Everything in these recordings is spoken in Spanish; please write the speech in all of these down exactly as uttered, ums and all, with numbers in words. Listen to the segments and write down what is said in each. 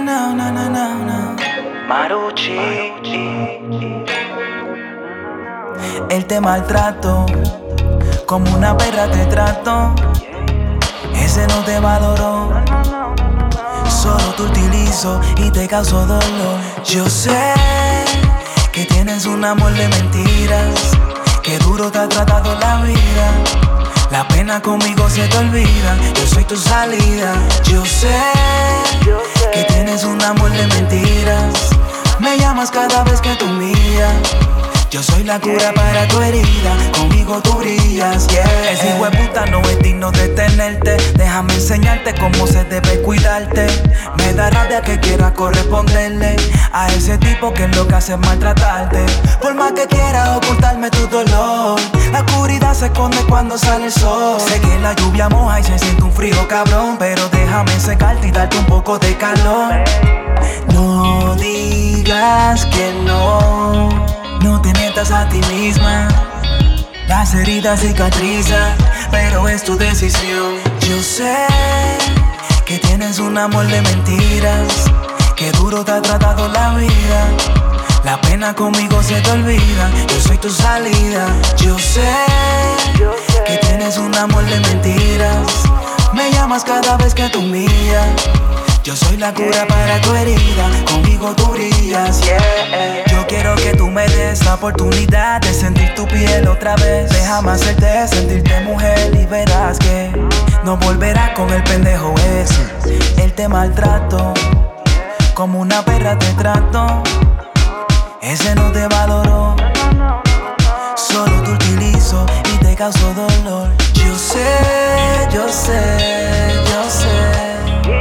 no, no, no, no, no. Marucci. Él te maltrato, como una perra te trato. Ese no te valoró, solo te utilizo y te causo dolor. Yo sé que tienes un amor de mentiras, que duro te ha tratado la vida. La pena conmigo se te olvida, yo soy tu salida. Yo sé que tienes un amor de mentiras, me llamas cada vez que tú miras. Yo soy la cura para tu herida, conmigo tú brillas, yeah. Ese hijo de puta no es digno de tenerte. Déjame enseñarte cómo se debe cuidarte. Me da rabia que quieras corresponderle a ese tipo que lo que hace es maltratarte. Por más que quieras ocultarme tu dolor, la oscuridad se esconde cuando sale el sol. Sé que la lluvia moja y se siente un frío cabrón, pero déjame secarte y darte un poco de calor. No digas que no, no te mientas a ti misma. Las heridas cicatrizan, pero es tu decisión. Yo sé que tienes un amor de mentiras, que duro te ha tratado la vida. La pena conmigo se te olvida, yo soy tu salida. Yo sé que tienes un amor de mentiras, me llamas cada vez que tú miras. Yo soy la cura para tu herida, conmigo tú brillas, yeah. Yo quiero que tú me des la oportunidad de sentir tu piel otra vez. Déjame hacerte sentirte mujer y verás que no volverás con el pendejo ese. Él te maltrato, como una perra te trato. Ese no te valoró, solo te utilizo y te causo dolor. Yo sé, yo sé, yo sé.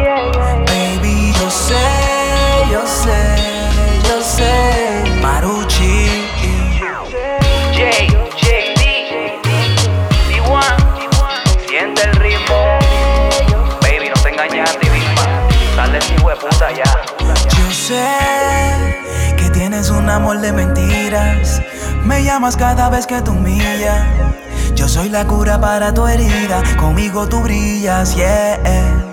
Baby, yo sé, yo sé, yo sé. Marucci. J, J, D, D uno. Siente el ritmo. Baby, no te engañes a ti misma. Sal de ese hijo de puta ya. Yo sé que tienes un amor de mentiras, me llamas cada vez que tú miras. Yo soy la cura para tu herida, conmigo tú brillas, yeah.